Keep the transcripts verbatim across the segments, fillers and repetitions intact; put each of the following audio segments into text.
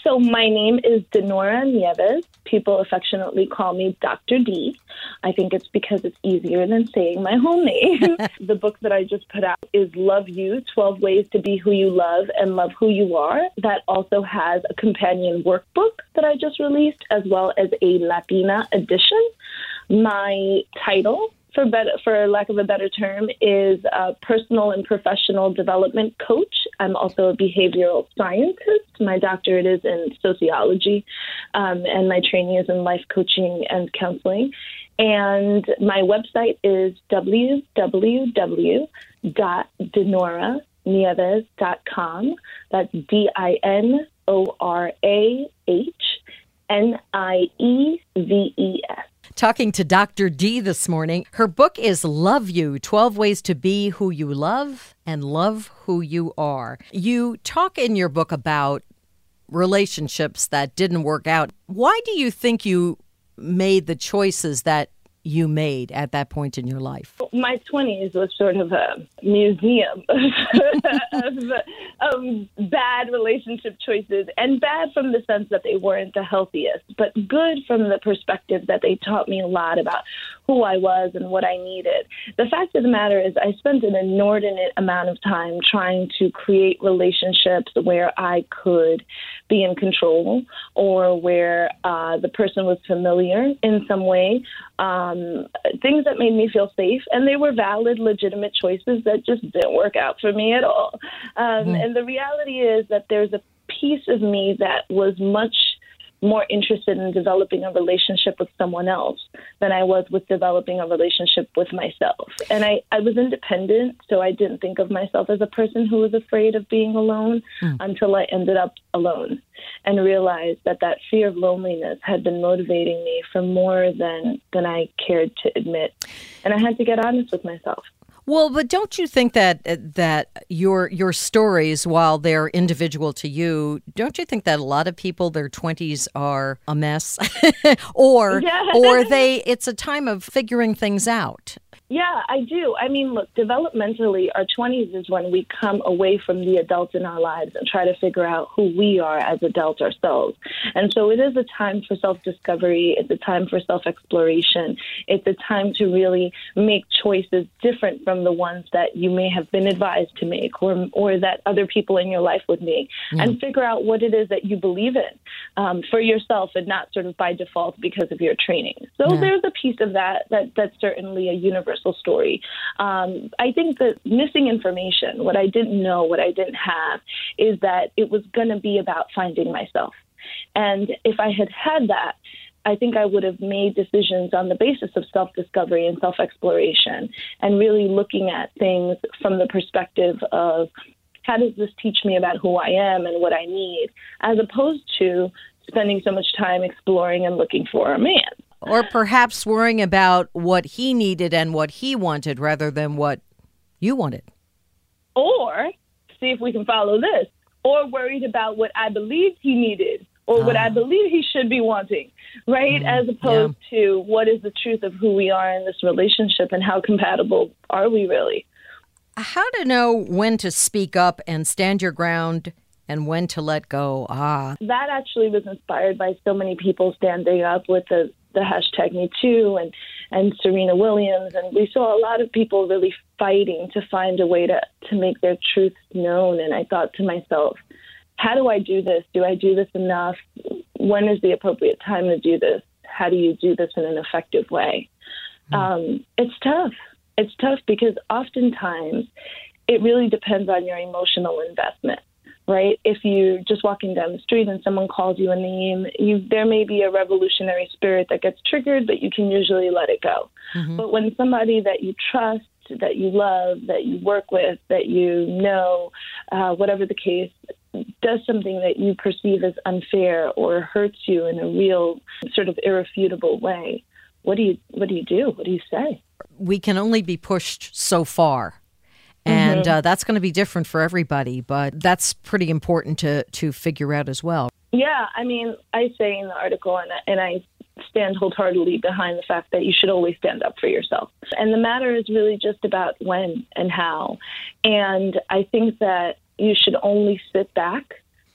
So my name is Dinora Nieves. People affectionately call me Doctor D. I think it's because it's easier than saying my whole name. The book that I just put out is Love You, twelve Ways to Be Who You Love and Love Who You Are. That also has a companion workbook that I just released, as well as a Latina edition. My title, for better, for lack of a better term, is a personal and professional development coach. I'm also a behavioral scientist. My doctorate is in sociology, um, and my training is in life coaching and counseling. And my website is w w w dot dinora nieves dot com. That's D I N O R A H N I E V E S. Talking to Doctor D this morning. Her book is Love You, twelve Ways to Be Who You Love and Love Who You Are. You talk in your book about relationships that didn't work out. Why do you think you made the choices that you made at that point in your life? My twenties was sort of a museum of um, bad relationship choices, and bad from the sense that they weren't the healthiest, but good from the perspective that they taught me a lot about who I was and what I needed. The fact of the matter is I spent an inordinate amount of time trying to create relationships where I could be in control, or where uh, the person was familiar in some way, um, things that made me feel safe. And they were valid, legitimate choices that just didn't work out for me at all. Um, mm. And the reality is that there's a piece of me that was much more interested in developing a relationship with someone else than I was with developing a relationship with myself. And I, I was independent, so I didn't think of myself as a person who was afraid of being alone mm. until I ended up alone and realized that that fear of loneliness had been motivating me for more than, than I cared to admit. And I had to get honest with myself. Well, but don't you think that that your your stories, while they're individual to you, don't you think that a lot of people, their twenties are a mess, or yeah. or they it's a time of figuring things out? Yeah, I do. I mean, look, developmentally, our twenties is when we come away from the adults in our lives and try to figure out who we are as adults ourselves. And so it is a time for self-discovery. It's a time for self-exploration. It's a time to really make choices different from the ones that you may have been advised to make, or or that other people in your life would make, mm. and figure out what it is that you believe in um, for yourself, and not sort of by default because of your training. So yeah. there's a piece of that, that that's certainly a universal story. Um, I think that missing information, what I didn't know, what I didn't have, is that it was going to be about finding myself. And if I had had that, I think I would have made decisions on the basis of self-discovery and self-exploration, and really looking at things from the perspective of, how does this teach me about who I am and what I need, as opposed to spending so much time exploring and looking for a man. Or perhaps worrying about what he needed and what he wanted rather than what you wanted. Or, see if we can follow this, or worried about what I believed he needed, or uh, what I believe he should be wanting, right? Mm, As opposed yeah. to what is the truth of who we are in this relationship, and how compatible are we really? How to know when to speak up and stand your ground, and when to let go. Ah, that actually was inspired by so many people standing up with the the hashtag Me Too and, and Serena Williams. And we saw a lot of people really fighting to find a way to, to make their truths known. And I thought to myself, how do I do this? Do I do this enough? When is the appropriate time to do this? How do you do this in an effective way? Mm. Um, it's tough. It's tough because oftentimes it really depends on your emotional investment. Right? If you're just walking down the street and someone calls you a name, you, there may be a revolutionary spirit that gets triggered, but you can usually let it go. Mm-hmm. But when somebody that you trust, that you love, that you work with, that you know, uh, whatever the case, does something that you perceive as unfair or hurts you in a real sort of irrefutable way, what do you what do you do? What do you say? We can only be pushed so far. And mm-hmm. uh, that's going to be different for everybody, but that's pretty important to, to figure out as well. Yeah, I mean, I say in the article, and, and I stand wholeheartedly behind the fact that you should always stand up for yourself. And the matter is really just about when and how. And I think that you should only sit back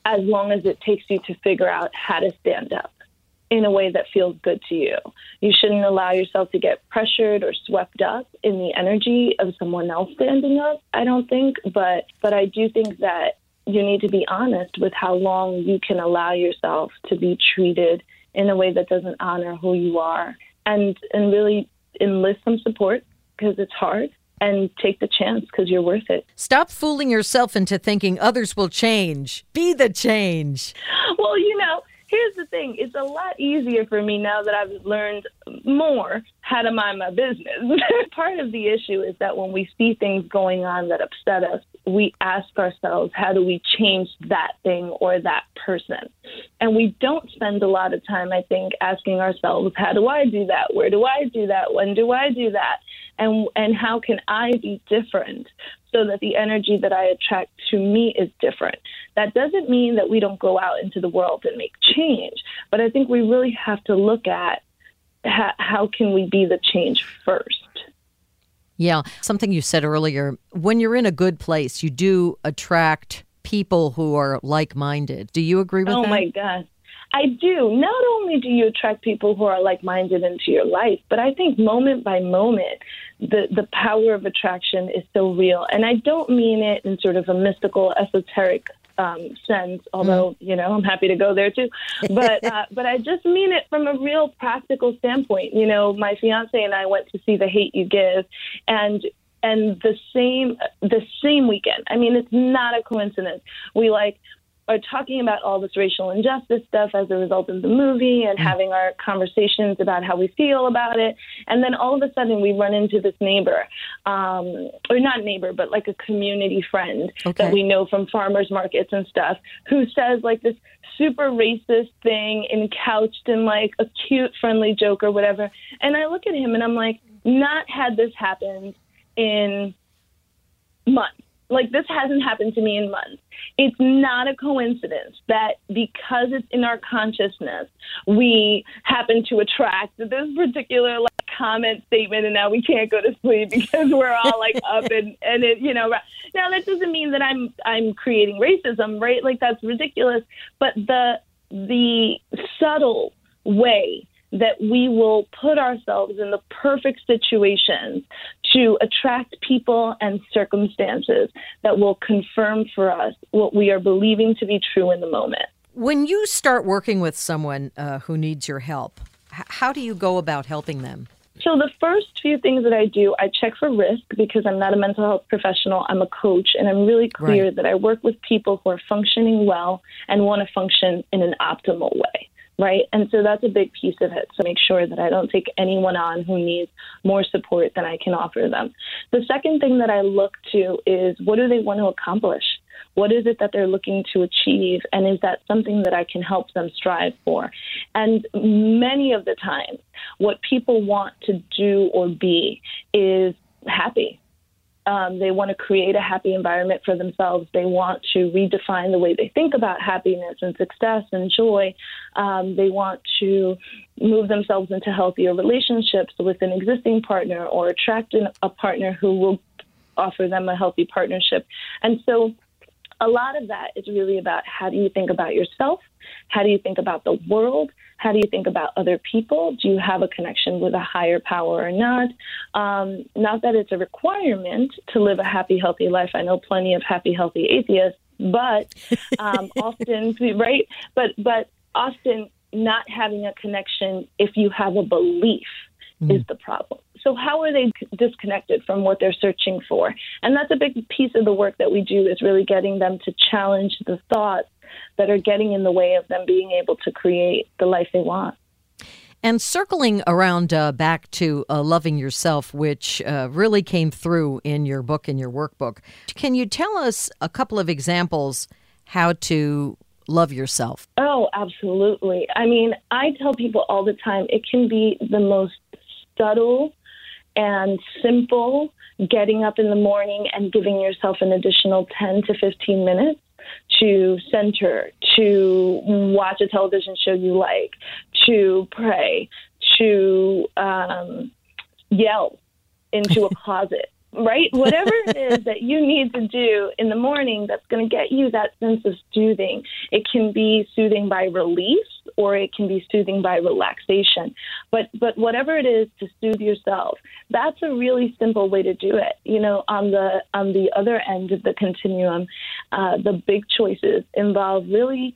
as long as it takes you to figure out how to stand up in a way that feels good to you. You shouldn't allow yourself to get pressured or swept up in the energy of someone else standing up, I don't think. But but I do think that you need to be honest with how long you can allow yourself to be treated in a way that doesn't honor who you are, and and really enlist some support because it's hard, and take the chance because you're worth it. Stop fooling yourself into thinking others will change. Be the change. Well, you know, here's the thing. It's a lot easier for me now that I've learned more how to mind my business. Part of the issue is that when we see things going on that upset us, we ask ourselves, how do we change that thing or that person? And we don't spend a lot of time, I think, asking ourselves, how do I do that? Where do I do that? When do I do that? And and how can I be different so that the energy that I attract to me is different? That doesn't mean that we don't go out into the world and make change, but I think we really have to look at how, how can we be the change first. Yeah, something you said earlier, when you're in a good place, you do attract people who are like-minded. Do you agree with oh that? Oh, my God. I do. Not only do you attract people who are like-minded into your life, but I think moment by moment, the, the power of attraction is so real. And I don't mean it in sort of a mystical, esoteric um, sense, although, mm. you know, I'm happy to go there too. But uh, but I just mean it from a real practical standpoint. You know, my fiance and I went to see The Hate U Give, and and the same the same weekend. I mean, it's not a coincidence. We like are talking about all this racial injustice stuff as a result of the movie and having our conversations about how we feel about it. And then all of a sudden we run into this neighbor, um, or not neighbor, but like a community friend okay. that we know from farmers markets and stuff, who says like this super racist thing and couched in like a cute, friendly joke or whatever. And I look at him and I'm like, not had this happened in months. Like, this hasn't happened to me in months. It's not a coincidence that because it's in our consciousness, we happen to attract this particular like comment statement, and now we can't go to sleep because we're all like up and, and it, you know, now that doesn't mean that I'm, I'm creating racism, right? Like, that's ridiculous. But the, the subtle way that we will put ourselves in the perfect situations to attract people and circumstances that will confirm for us what we are believing to be true in the moment. When you start working with someone uh, who needs your help, h- how do you go about helping them? So the first few things that I do, I check for risk because I'm not a mental health professional. I'm a coach, and I'm really clear right. that I work with people who are functioning well and want to function in an optimal way. Right. And so that's a big piece of it. So make sure that I don't take anyone on who needs more support than I can offer them. The second thing that I look to is, what do they want to accomplish? What is it that they're looking to achieve? And is that something that I can help them strive for? And many of the times, what people want to do or be is happy. Um, they want to create a happy environment for themselves. They want to redefine the way they think about happiness and success and joy. Um, they want to move themselves into healthier relationships with an existing partner or attract an, a partner who will offer them a healthy partnership. And so a lot of that is really about, how do you think about yourself? How do you think about the world? How do you think about other people? Do you have a connection with a higher power or not? Um, not that it's a requirement to live a happy, healthy life. I know plenty of happy, healthy atheists, but um, often, right? But but often not having a connection, if you have a belief, mm. is the problem. So how are they disconnected from what they're searching for? And that's a big piece of the work that we do, is really getting them to challenge the thoughts that are getting in the way of them being able to create the life they want. And circling around uh, back to uh, loving yourself, which uh, really came through in your book, in your workbook, can you tell us a couple of examples how to love yourself? Oh, absolutely. I mean, I tell people all the time, it can be the most subtle and simple, getting up in the morning and giving yourself an additional ten to fifteen minutes to center, to watch a television show you like, to pray, to um, yell into a closet, right? Whatever it is that you need to do in the morning that's going to get you that sense of soothing. It can be soothing by release, or it can be soothing by relaxation. But but whatever it is to soothe yourself, that's a really simple way to do it. You know, on the on the other end of the continuum, uh, the big choices involve really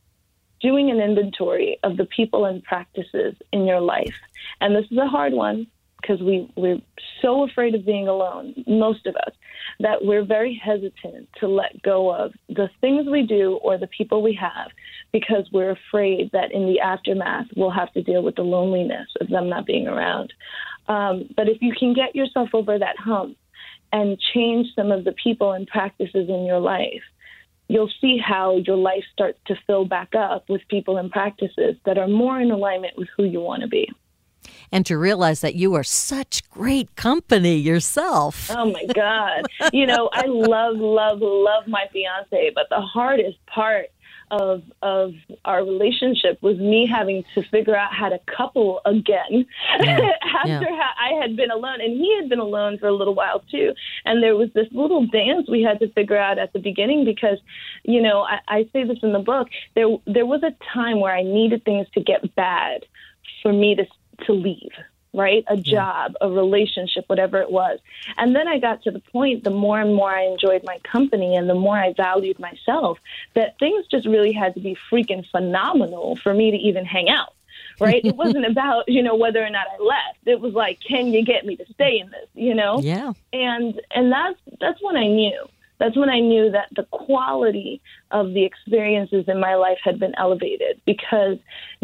doing an inventory of the people and practices in your life. And this is a hard one, because we, we're so afraid of being alone, most of us, that we're very hesitant to let go of the things we do or the people we have, because we're afraid that in the aftermath we'll have to deal with the loneliness of them not being around. Um, but if you can get yourself over that hump and change some of the people and practices in your life, you'll see how your life starts to fill back up with people and practices that are more in alignment with who you want to be. And to realize that you are such great company yourself. Oh, my God. You know, I love, love, love my fiance, but the hardest part of of our relationship was me having to figure out how to couple again yeah. after yeah. I had been alone. And he had been alone for a little while, too. And there was this little dance we had to figure out at the beginning because, you know, I, I say this in the book, there there was a time where I needed things to get bad for me to to leave, right? A job, a relationship, whatever it was. And then I got to the point, the more and more I enjoyed my company and the more I valued myself, that things just really had to be freaking phenomenal for me to even hang out, right? It wasn't about, you know, whether or not I left. It was like, can you get me to stay in this, you know? Yeah. And, and that's, that's when I knew. That's when I knew that the quality of the experiences in my life had been elevated, because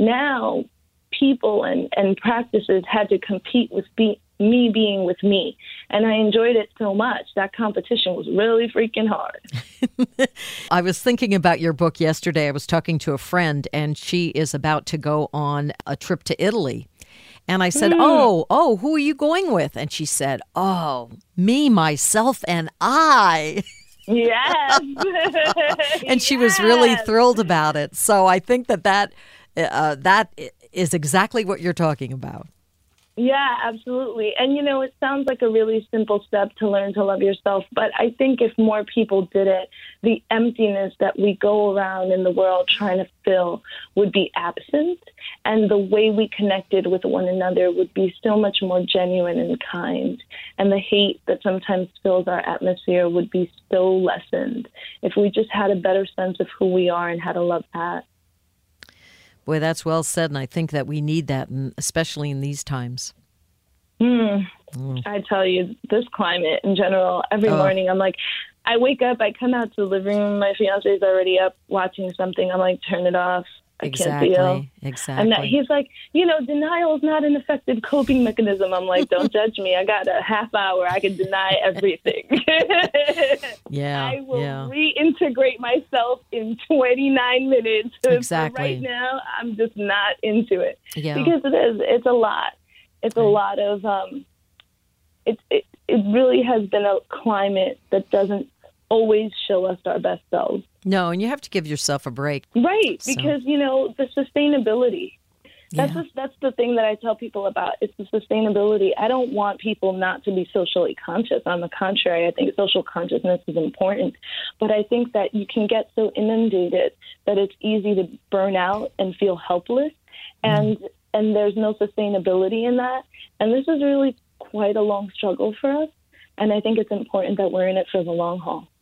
now people and, and practices had to compete with be, me being with me. And I enjoyed it so much. That competition was really freaking hard. I was thinking about your book yesterday. I was talking to a friend, and she is about to go on a trip to Italy. And I said, mm. oh, oh, who are you going with? And she said, oh, me, myself, and I. Yes. And she yes. was really thrilled about it. So I think that that, uh, that is exactly what you're talking about. Yeah, absolutely. And, you know, it sounds like a really simple step to learn to love yourself. But I think if more people did it, the emptiness that we go around in the world trying to fill would be absent. And the way we connected with one another would be so much more genuine and kind. And the hate that sometimes fills our atmosphere would be so lessened if we just had a better sense of who we are and how to love that. Boy, that's well said, and I think that we need that, and especially in these times. Mm. Mm. I tell you, this climate in general, every oh. morning I'm like, I wake up, I come out to the living room, my fiance's already up watching something. I'm like, turn it off. I exactly, can't deal. Exactly. And that, he's like, you know, denial is not an effective coping mechanism. I'm like, don't judge me. I got a half hour. I can deny everything. yeah. I will yeah. reintegrate myself in twenty-nine minutes. Exactly. But right now, I'm just not into it. Yeah. Because it is. It's a lot. It's a lot of, um, it, it, it really has been a climate that doesn't always show us our best selves. No, and you have to give yourself a break. Right, so. because, you know, the sustainability. That's, yeah. the, that's the thing that I tell people about. It's the sustainability. I don't want people not to be socially conscious. On the contrary, I think social consciousness is important. But I think that you can get so inundated that it's easy to burn out and feel helpless. And mm. and there's no sustainability in that. And this is really quite a long struggle for us. And I think it's important that we're in it for the long haul.